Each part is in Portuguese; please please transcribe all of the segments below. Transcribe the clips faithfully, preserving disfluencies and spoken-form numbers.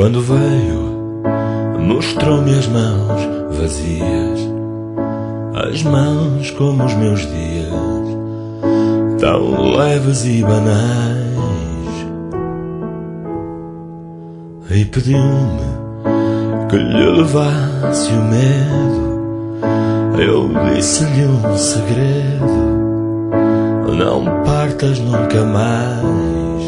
Quando veio, mostrou-me as mãos vazias, as mãos como os meus dias, tão leves e banais. E pediu-me que lhe levasse o medo. Eu disse-lhe um segredo: não partas nunca mais.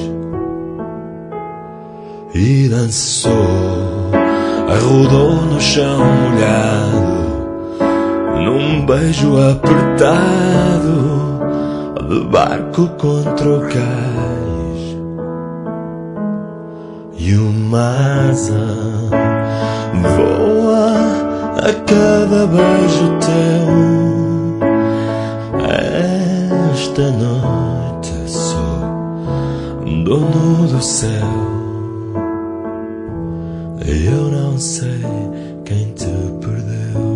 E dançou, arrodou no chão molhado, num beijo apertado, de barco contra o cais. E uma asa voa a cada beijo teu. Esta noite sou dono do céu. Eu não sei quem te perdeu.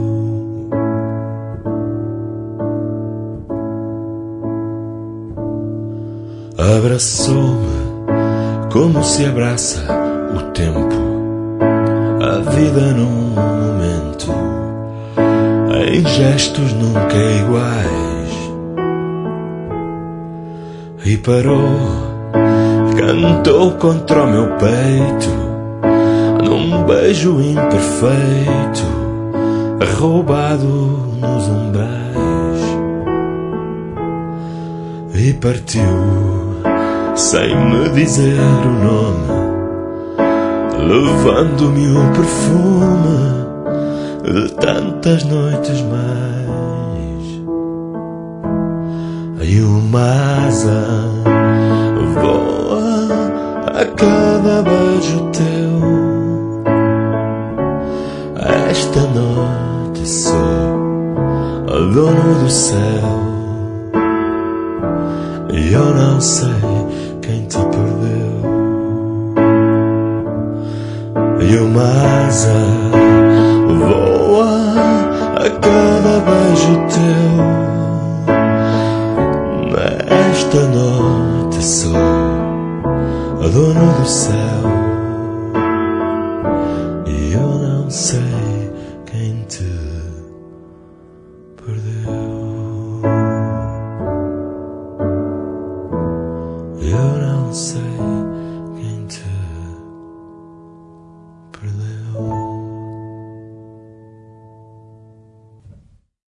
Abraçou-me como se abraça o tempo, a vida num momento, em gestos nunca iguais. E parou, cantou contra o meu peito, num beijo imperfeito, roubado nos umbrais. E partiu sem me dizer o nome, levando-me o perfume de tantas noites mais. E uma asa voa a cada beijo teu. Esta noite sou dono do céu. E eu não sei quem te perdeu. E uma asa voa a cada beijo teu. Nesta noite sou dono do céu.